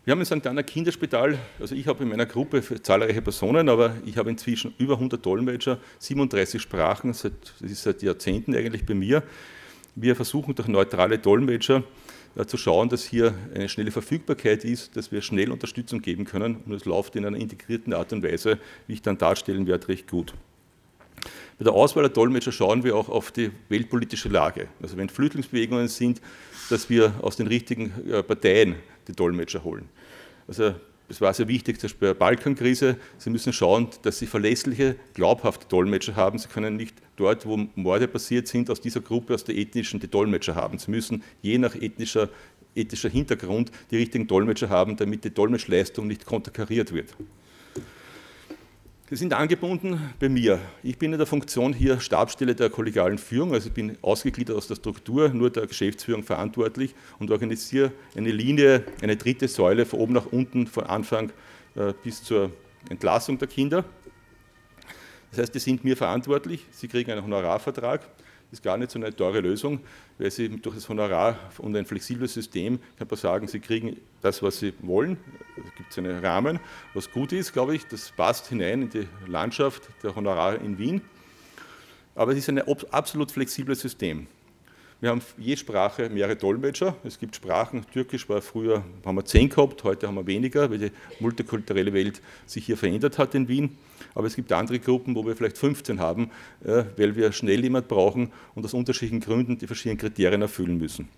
Wir haben in St. Anna Kinderspital, also ich habe in meiner Gruppe zahlreiche Personen, aber ich habe inzwischen über 100 Dolmetscher, 37 Sprachen, das ist seit Jahrzehnten eigentlich bei mir. Wir versuchen durch neutrale Dolmetscher zu schauen, dass hier eine schnelle Verfügbarkeit ist, dass wir schnell Unterstützung geben können und es läuft in einer integrierten Art und Weise, wie ich dann darstellen werde, recht gut. Bei der Auswahl der Dolmetscher schauen wir auch auf die weltpolitische Lage. Also wenn Flüchtlingsbewegungen sind, dass wir aus den richtigen Parteien die Dolmetscher holen. Also es war sehr wichtig, zum Beispiel bei der Balkankrise, Sie müssen schauen, dass Sie verlässliche, glaubhafte Dolmetscher haben. Sie können nicht dort, wo Morde passiert sind, aus dieser Gruppe, aus der ethnischen, die Dolmetscher haben. Sie müssen je nach ethnischer Hintergrund die richtigen Dolmetscher haben, damit die Dolmetschleistung nicht konterkariert wird. Sie sind angebunden bei mir. Ich bin in der Funktion hier Stabsstelle der kollegialen Führung, also ich bin ausgegliedert aus der Struktur, nur der Geschäftsführung verantwortlich und organisiere eine Linie, eine dritte Säule von oben nach unten, von Anfang bis zur Entlassung der Kinder. Das heißt, die sind mir verantwortlich, sie kriegen einen Honorarvertrag. Das ist gar nicht so eine teure Lösung, weil Sie durch das Honorar und ein flexibles System, kann man sagen, Sie kriegen das, was Sie wollen. Es gibt einen Rahmen, was gut ist, glaube ich, das passt hinein in die Landschaft der Honorare in Wien. Aber es ist ein absolut flexibles System. Wir haben je Sprache mehrere Dolmetscher. Es gibt Sprachen, Türkisch war früher, haben wir 10 gehabt, heute haben wir weniger, weil die multikulturelle Welt sich hier verändert hat in Wien. Aber es gibt andere Gruppen, wo wir vielleicht 15 haben, weil wir schnell jemand brauchen und aus unterschiedlichen Gründen die verschiedenen Kriterien erfüllen müssen.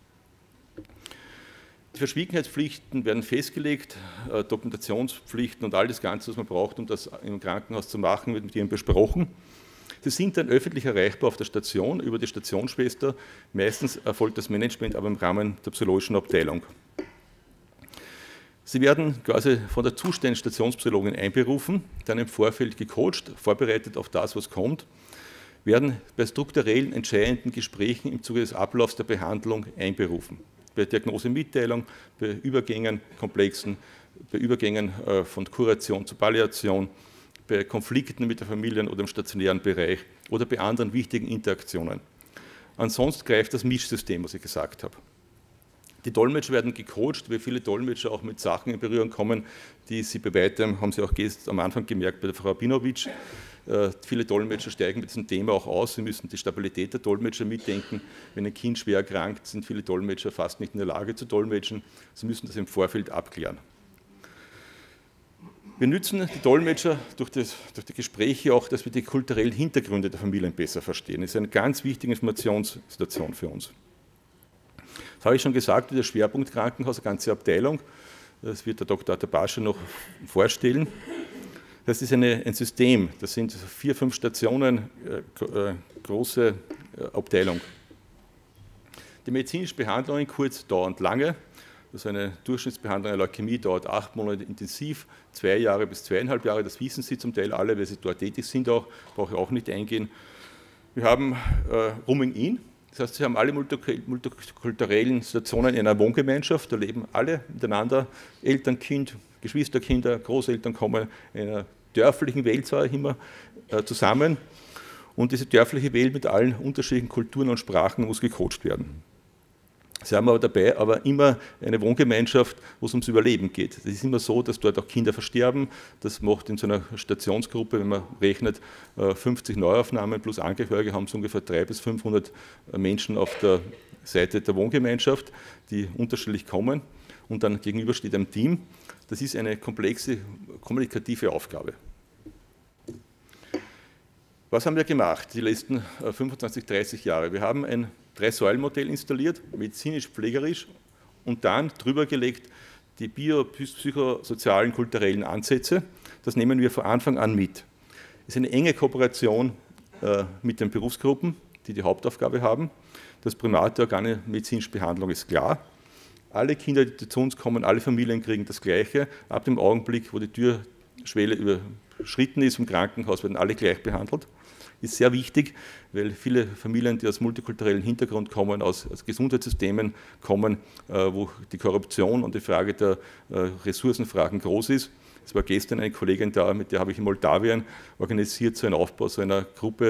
Die Verschwiegenheitspflichten werden festgelegt, Dokumentationspflichten und all das Ganze, was man braucht, um das im Krankenhaus zu machen, wird mit Ihnen besprochen. Sie sind dann öffentlich erreichbar auf der Station, über die Stationsschwester. Meistens erfolgt das Management aber im Rahmen der psychologischen Abteilung. Sie werden quasi von der zuständigen Stationspsychologin einberufen, dann im Vorfeld gecoacht, vorbereitet auf das, was kommt, werden bei strukturellen, entscheidenden Gesprächen im Zuge des Ablaufs der Behandlung einberufen. Bei Diagnosemitteilung, bei Übergängen, komplexen, bei Übergängen von Kuration zu Palliation, bei Konflikten mit der Familie oder im stationären Bereich oder bei anderen wichtigen Interaktionen. Ansonsten greift das Mischsystem, was ich gesagt habe. Die Dolmetscher werden gecoacht, weil viele Dolmetscher auch mit Sachen in Berührung kommen, die Sie bei weitem, haben Sie auch am Anfang gemerkt, bei der Frau Rabinowitsch, viele Dolmetscher steigen mit diesem Thema auch aus. Sie müssen die Stabilität der Dolmetscher mitdenken. Wenn ein Kind schwer erkrankt, sind viele Dolmetscher fast nicht in der Lage zu dolmetschen. Sie müssen das im Vorfeld abklären. Wir nützen die Dolmetscher durch die Gespräche auch, dass wir die kulturellen Hintergründe der Familien besser verstehen. Das ist eine ganz wichtige Informationssituation für uns. Das habe ich schon gesagt, der Schwerpunkt Krankenhaus, eine ganze Abteilung. Das wird der Dr. Atabasche noch vorstellen. Das ist ein System, das sind 4, 5 Stationen, große Abteilung. Die medizinische Behandlung kurz, dauernd lange. Also eine Durchschnittsbehandlung einer Leukämie dauert 8 Monate intensiv, 2 Jahre bis 2,5 Jahre, das wissen Sie zum Teil alle, weil Sie dort tätig sind auch, brauche ich auch nicht eingehen. Wir haben Rooming In, das heißt, Sie haben alle multikulturellen Situationen in einer Wohngemeinschaft, da leben alle miteinander, Eltern, Kind, Geschwisterkinder, Großeltern kommen in einer dörflichen Welt, sage ich immer, zusammen und diese dörfliche Welt mit allen unterschiedlichen Kulturen und Sprachen muss gecoacht werden. Sie haben aber dabei immer eine Wohngemeinschaft, wo es ums Überleben geht. Es ist immer so, dass dort auch Kinder versterben. Das macht in so einer Stationsgruppe, wenn man rechnet, 50 Neuaufnahmen plus Angehörige, haben Sie ungefähr 300 bis 500 Menschen auf der Seite der Wohngemeinschaft, die unterschiedlich kommen und dann gegenüber steht ein Team. Das ist eine komplexe kommunikative Aufgabe. Was haben wir gemacht die letzten 25, 30 Jahre? Wir haben ein 3-Säulen-Modell installiert, medizinisch-pflegerisch und dann drüber gelegt die biopsychosozialen, kulturellen Ansätze. Das nehmen wir von Anfang an mit. Es ist eine enge Kooperation mit den Berufsgruppen, die die Hauptaufgabe haben. Das Primat der organmedizinischen Behandlung ist klar. Alle Kinder, die zu uns kommen, alle Familien kriegen das Gleiche. Ab dem Augenblick, wo die Türschwelle überschritten ist im Krankenhaus, werden alle gleich behandelt. Ist sehr wichtig, weil viele Familien, die aus multikulturellen Hintergrund kommen, aus Gesundheitssystemen kommen, wo die Korruption und die Frage der Ressourcenfragen groß ist. Es war gestern eine Kollegin da, mit der habe ich in Moldawien organisiert, so einen Aufbau so einer Gruppe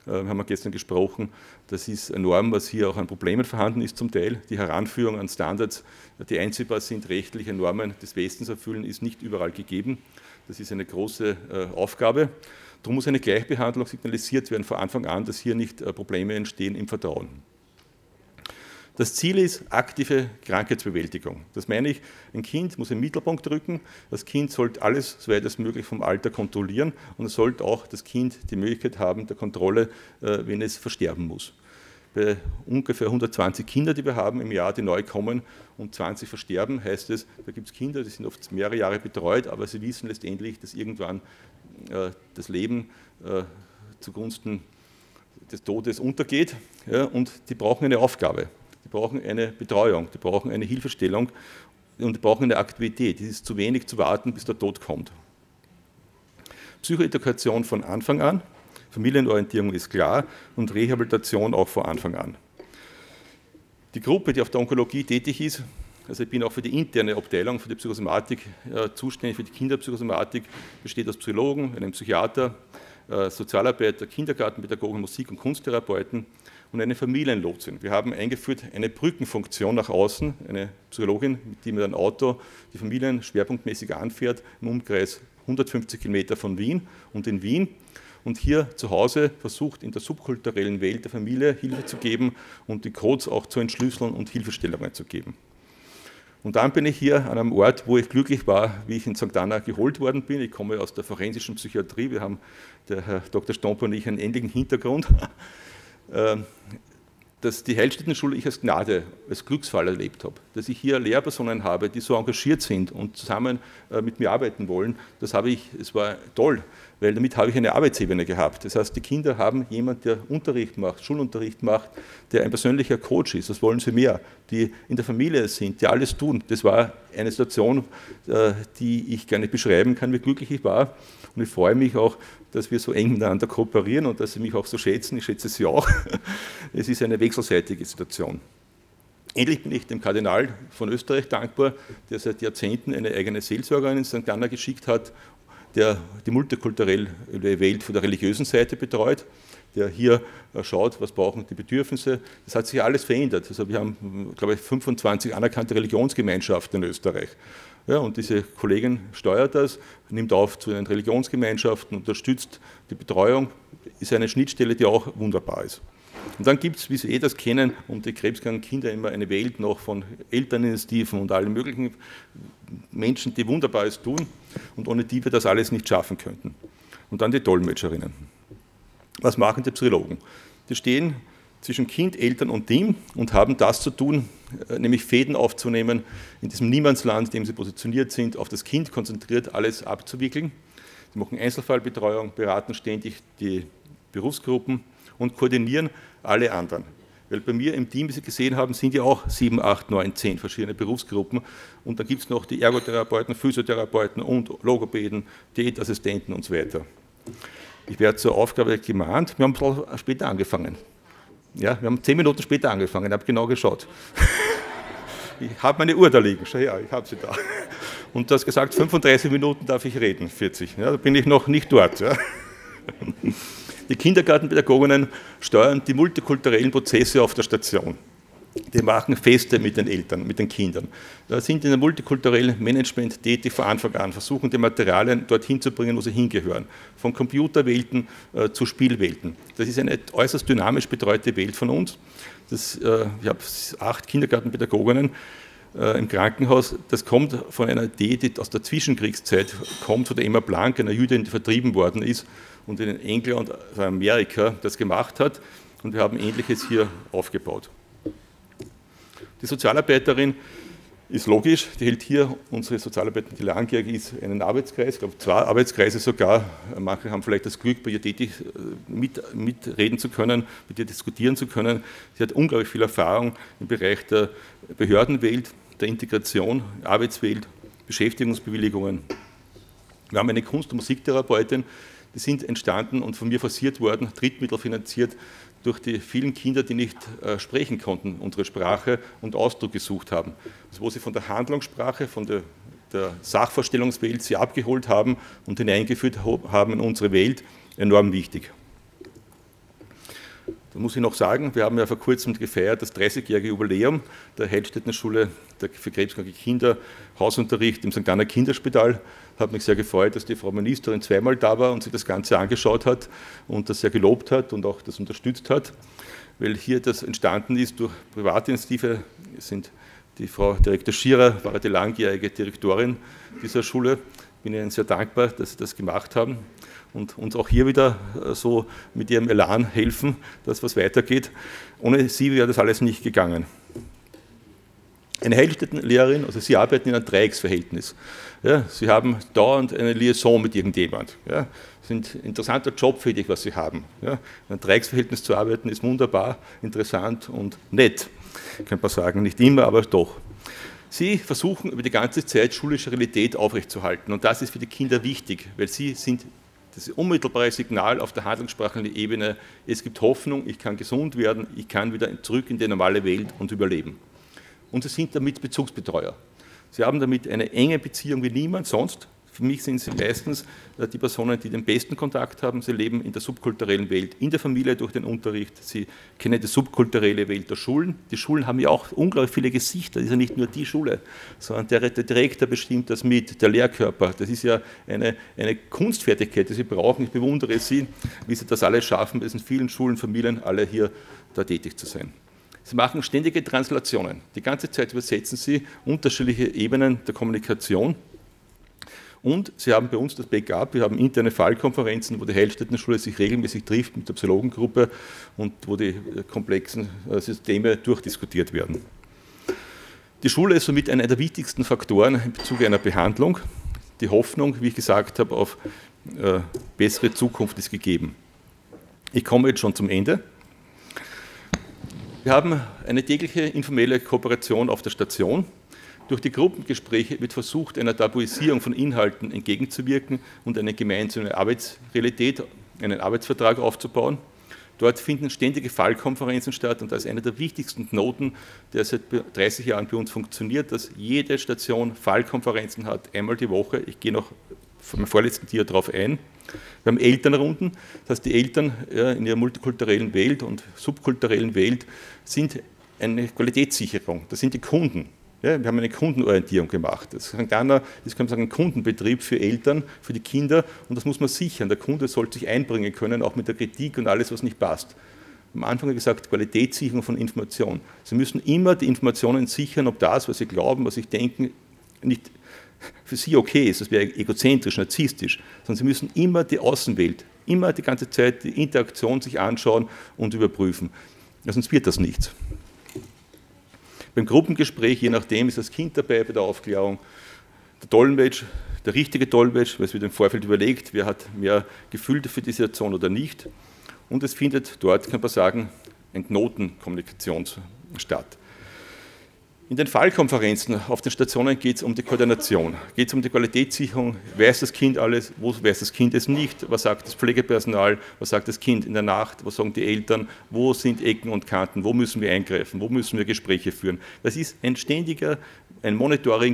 haben wir gestern gesprochen, das ist enorm, was hier auch an Problemen vorhanden ist zum Teil. Die Heranführung an Standards, die einsehbar sind, rechtliche Normen des Westens erfüllen, ist nicht überall gegeben. Das ist eine große Aufgabe. Darum muss eine Gleichbehandlung signalisiert werden von Anfang an, dass hier nicht Probleme entstehen im Vertrauen. Das Ziel ist aktive Krankheitsbewältigung. Das meine ich, ein Kind muss im Mittelpunkt rücken, das Kind sollte alles, soweit es möglich, vom Alter kontrollieren und es sollte auch das Kind die Möglichkeit haben der Kontrolle, wenn es versterben muss. Bei ungefähr 120 Kindern, die wir haben im Jahr, die neu kommen und 20 versterben, heißt es, da gibt es Kinder, die sind oft mehrere Jahre betreut, aber sie wissen letztendlich, dass irgendwann das Leben zugunsten des Todes untergeht, ja, und die brauchen eine Aufgabe. Die brauchen eine Betreuung, die brauchen eine Hilfestellung und die brauchen eine Aktivität. Es ist zu wenig zu warten, bis der Tod kommt. Psychoedukation von Anfang an, Familienorientierung ist klar und Rehabilitation auch von Anfang an. Die Gruppe, die auf der Onkologie tätig ist, also ich bin auch für die interne Abteilung, für die Psychosomatik zuständig, für die Kinderpsychosomatik, besteht aus Psychologen, einem Psychiater, Sozialarbeiter, Kindergartenpädagogen, Musik- und Kunsttherapeuten und eine Familienlotsin. Wir haben eingeführt eine Brückenfunktion nach außen, eine Psychologin, die mit einem Auto die Familien schwerpunktmäßig anfährt, im Umkreis 150 Kilometer von Wien und in Wien und hier zu Hause versucht, in der subkulturellen Welt der Familie Hilfe zu geben und die Codes auch zu entschlüsseln und Hilfestellungen zu geben. Und dann bin ich hier an einem Ort, wo ich glücklich war, wie ich in St. Anna geholt worden bin. Ich komme aus der forensischen Psychiatrie. Wir haben, der Herr Dr. Stomper und ich, einen ähnlichen Hintergrund. Dass die Heilstättenschule ich als Gnade, als Glücksfall erlebt habe. Dass ich hier Lehrpersonen habe, die so engagiert sind und zusammen mit mir arbeiten wollen, es war toll, weil damit habe ich eine Arbeitsebene gehabt. Das heißt, die Kinder haben jemanden, der Unterricht macht, Schulunterricht macht, der ein persönlicher Coach ist, das wollen sie mehr, die in der Familie sind, die alles tun. Das war eine Situation, die ich gerne beschreiben kann, wie glücklich ich war. Und ich freue mich auch, dass wir so eng miteinander kooperieren und dass Sie mich auch so schätzen. Ich schätze Sie auch. Es ist eine wechselseitige Situation. Endlich bin ich dem Kardinal von Österreich dankbar, der seit Jahrzehnten eine eigene Seelsorgerin in St. Anna geschickt hat, der die multikulturelle Welt von der religiösen Seite betreut, der hier schaut, was brauchen die Bedürfnisse. Das hat sich alles verändert. Also wir haben, glaube ich, 25 anerkannte Religionsgemeinschaften in Österreich. Ja, und diese Kollegin steuert das, nimmt auf zu den Religionsgemeinschaften, unterstützt die Betreuung, ist eine Schnittstelle, die auch wunderbar ist. Und dann gibt es, wie Sie das kennen, um die krebskranken Kinder immer eine Welt noch von Elterninitiativen und allen möglichen Menschen, die Wunderbares tun und ohne die wir das alles nicht schaffen könnten. Und dann die Dolmetscherinnen. Was machen die Psychologen? Die stehen zwischen Kind, Eltern und Team und haben das zu tun, nämlich Fäden aufzunehmen, in diesem Niemandsland, in dem sie positioniert sind, auf das Kind konzentriert alles abzuwickeln. Sie machen Einzelfallbetreuung, beraten ständig die Berufsgruppen und koordinieren alle anderen. Weil bei mir im Team, wie Sie gesehen haben, sind ja auch 7, 8, 9, 10 verschiedene Berufsgruppen und dann gibt es noch die Ergotherapeuten, Physiotherapeuten und Logopäden, Diätassistenten und so weiter. Ich werde zur Aufgabe gemahnt, wir haben später angefangen. Ja, wir haben 10 Minuten später angefangen, ich habe genau geschaut. Ich habe meine Uhr da liegen, schau her, ich habe sie da. Und du hast gesagt, 35 Minuten darf ich reden, 40. Ja, da bin ich noch nicht dort. Ja. Die Kindergartenpädagoginnen steuern die multikulturellen Prozesse auf der Station. Die machen Feste mit den Eltern, mit den Kindern. Da sind in der multikulturellen Management tätig von Anfang an, versuchen die Materialien dorthin zu bringen, wo sie hingehören. Von Computerwelten zu Spielwelten. Das ist eine äußerst dynamisch betreute Welt von uns. Ich habe 8 Kindergartenpädagoginnen im Krankenhaus. Das kommt von einer Idee, die aus der Zwischenkriegszeit kommt, von der Emma Blank, einer Jüdin, die vertrieben worden ist und in England und Amerika das gemacht hat. Und wir haben Ähnliches hier aufgebaut. Die Sozialarbeiterin ist logisch, die hält hier, unsere Sozialarbeiterin, die Langjährige ist, einen Arbeitskreis, ich glaube 2 Arbeitskreise sogar. Manche haben vielleicht das Glück, bei ihr tätig mitreden zu können, mit ihr diskutieren zu können. Sie hat unglaublich viel Erfahrung im Bereich der Behördenwelt, der Integration, Arbeitswelt, Beschäftigungsbewilligungen. Wir haben eine Kunst- und Musiktherapeutin, die sind entstanden und von mir forciert worden, drittmittelfinanziert, durch die vielen Kinder, die nicht sprechen konnten, unsere Sprache und Ausdruck gesucht haben. Also wo sie von der Handlungssprache, von der Sachvorstellungswelt sie abgeholt haben und hineingeführt haben in unsere Welt, enorm wichtig. Da muss ich noch sagen, wir haben ja vor kurzem gefeiert das 30-jährige Jubiläum der Heilstädter Schule für krebskranke Kinder, Hausunterricht im St. Anna Kinderspital. Hat mich sehr gefreut, dass die Frau Ministerin zweimal da war und sich das Ganze angeschaut hat und das sehr gelobt hat und auch das unterstützt hat, weil hier das entstanden ist durch private Initiative. Die Frau Direktor Schierer war die langjährige Direktorin dieser Schule. Ich bin Ihnen sehr dankbar, dass Sie das gemacht haben und uns auch hier wieder so mit Ihrem Elan helfen, dass was weitergeht. Ohne Sie wäre das alles nicht gegangen. Eine Heilstätten-Lehrerin, also Sie arbeiten in einem Dreiecksverhältnis. Ja, Sie haben dauernd eine Liaison mit irgendjemand. Ja, das ist ein interessanter Job für dich, was Sie haben. Ja, in einem Dreiecksverhältnis zu arbeiten ist wunderbar, interessant und nett. Könnte man sagen, nicht immer, aber doch. Sie versuchen über die ganze Zeit schulische Realität aufrechtzuerhalten und das ist für die Kinder wichtig, weil sie sind das unmittelbare Signal auf der handlungssprachlichen Ebene, es gibt Hoffnung, ich kann gesund werden, ich kann wieder zurück in die normale Welt und überleben. Und sie sind damit Bezugsbetreuer. Sie haben damit eine enge Beziehung wie niemand sonst. Für mich sind sie meistens die Personen, die den besten Kontakt haben. Sie leben in der subkulturellen Welt, in der Familie durch den Unterricht. Sie kennen die subkulturelle Welt der Schulen. Die Schulen haben ja auch unglaublich viele Gesichter. Das ist ja nicht nur die Schule, sondern der Direktor bestimmt das mit, der Lehrkörper. Das ist ja eine Kunstfertigkeit, die sie brauchen. Ich bewundere sie, wie sie das alles schaffen, es in vielen Schulen, Familien, alle hier da tätig zu sein. Sie machen ständige Translationen. Die ganze Zeit übersetzen sie unterschiedliche Ebenen der Kommunikation. Und Sie haben bei uns das Backup, wir haben interne Fallkonferenzen, wo die Heilstädter Schule sich regelmäßig trifft mit der Psychologengruppe und wo die komplexen Systeme durchdiskutiert werden. Die Schule ist somit einer der wichtigsten Faktoren im Bezug einer Behandlung. Die Hoffnung, wie ich gesagt habe, auf bessere Zukunft ist gegeben. Ich komme jetzt schon zum Ende. Wir haben eine tägliche informelle Kooperation auf der Station. Durch die Gruppengespräche wird versucht, einer Tabuisierung von Inhalten entgegenzuwirken und eine gemeinsame Arbeitsrealität, einen Arbeitsvertrag aufzubauen. Dort finden ständige Fallkonferenzen statt und das ist einer der wichtigsten Knoten, der seit 30 Jahren bei uns funktioniert, dass jede Station Fallkonferenzen hat, einmal die Woche. Ich gehe noch vom vorletzten Tier darauf ein. Wir haben Elternrunden, das heißt, die Eltern in ihrer multikulturellen Welt und subkulturellen Welt sind eine Qualitätssicherung, das sind die Kunden. Ja, wir haben eine Kundenorientierung gemacht. Das ist kann man sagen, ein Kundenbetrieb für Eltern, für die Kinder und das muss man sichern. Der Kunde soll sich einbringen können, auch mit der Kritik und alles, was nicht passt. Am Anfang gesagt, Qualitätssicherung von Information. Sie müssen immer die Informationen sichern, ob das, was Sie glauben, was Sie denken, nicht für Sie okay ist, das wäre egozentrisch, narzisstisch, sondern Sie müssen immer die Außenwelt, immer die ganze Zeit die Interaktion sich anschauen und überprüfen. Ja, sonst wird das nichts. Beim Gruppengespräch, je nachdem, ist das Kind dabei bei der Aufklärung, der Dolmetsch, der richtige Dolmetsch, weil es wird im Vorfeld überlegt, wer hat mehr Gefühl für die Situation oder nicht. Und es findet dort, kann man sagen, eine Knotenkommunikation statt. In den Fallkonferenzen auf den Stationen geht es um die Koordination, geht es um die Qualitätssicherung, weiß das Kind alles, wo weiß das Kind es nicht, was sagt das Pflegepersonal, was sagt das Kind in der Nacht, was sagen die Eltern, wo sind Ecken und Kanten, wo müssen wir eingreifen, wo müssen wir Gespräche führen. Das ist ein Monitoring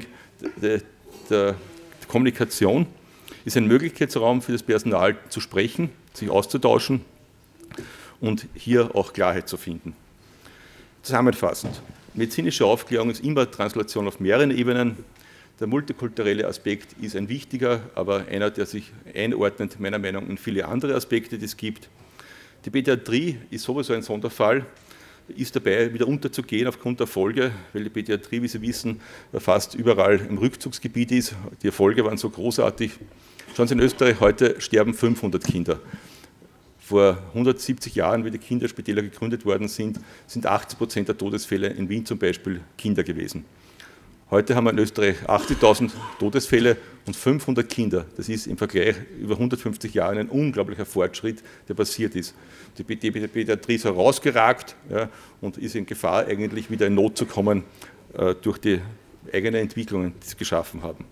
der Kommunikation, ist ein Möglichkeitsraum für das Personal zu sprechen, sich auszutauschen und hier auch Klarheit zu finden. Zusammenfassend. Medizinische Aufklärung ist immer Translation auf mehreren Ebenen. Der multikulturelle Aspekt ist ein wichtiger, aber einer, der sich einordnet, meiner Meinung nach, in viele andere Aspekte, die es gibt. Die Pädiatrie ist sowieso ein Sonderfall, ist dabei, wieder unterzugehen aufgrund der Erfolge, weil die Pädiatrie, wie Sie wissen, fast überall im Rückzugsgebiet ist. Die Erfolge waren so großartig. Schauen Sie in Österreich, heute sterben 500 Kinder. Vor 170 Jahren, wie die Kinderspitäler gegründet worden sind, sind 80% der Todesfälle in Wien zum Beispiel Kinder gewesen. Heute haben wir in Österreich 80.000 Todesfälle und 500 Kinder. Das ist im Vergleich über 150 Jahre ein unglaublicher Fortschritt, der passiert ist. Die Pädiatrie ist herausgeragt, ja, und ist in Gefahr, eigentlich wieder in Not zu kommen durch die eigenen Entwicklungen, die sie geschaffen haben.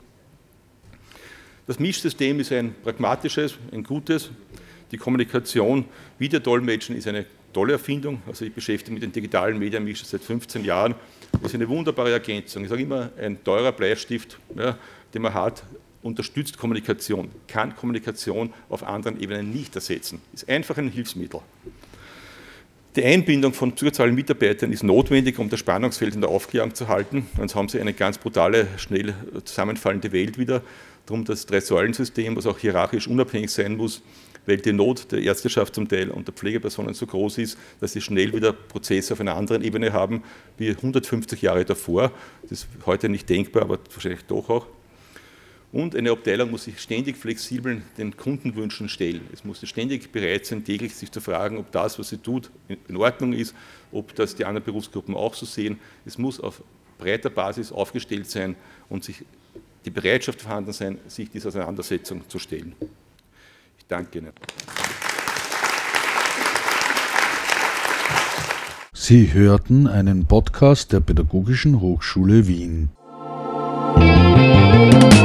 Das Mischsystem ist ein pragmatisches, ein gutes. Die Kommunikation, Videodolmetschen ist eine tolle Erfindung. Also ich beschäftige mich mit den digitalen Medien seit 15 Jahren. Das ist eine wunderbare Ergänzung. Ich sage immer, ein teurer Bleistift, ja, den man hat, unterstützt Kommunikation, kann Kommunikation auf anderen Ebenen nicht ersetzen. Ist einfach ein Hilfsmittel. Die Einbindung von psychosozialen Mitarbeitern ist notwendig, um das Spannungsfeld in der Aufklärung zu halten. Sonst haben Sie eine ganz brutale, schnell zusammenfallende Welt wieder. Darum das Drei-Säulen-System, was auch hierarchisch unabhängig sein muss, weil die Not der Ärzteschaft zum Teil und der Pflegepersonen so groß ist, dass sie schnell wieder Prozesse auf einer anderen Ebene haben, wie 150 Jahre davor. Das ist heute nicht denkbar, aber wahrscheinlich doch auch. Und eine Abteilung muss sich ständig flexibel den Kundenwünschen stellen. Es muss ständig bereit sein, täglich sich zu fragen, ob das, was sie tut, in Ordnung ist, ob das die anderen Berufsgruppen auch so sehen. Es muss auf breiter Basis aufgestellt sein und sich die Bereitschaft vorhanden sein, sich dieser Auseinandersetzung zu stellen. Ich danke Ihnen. Sie hörten einen Podcast der Pädagogischen Hochschule Wien.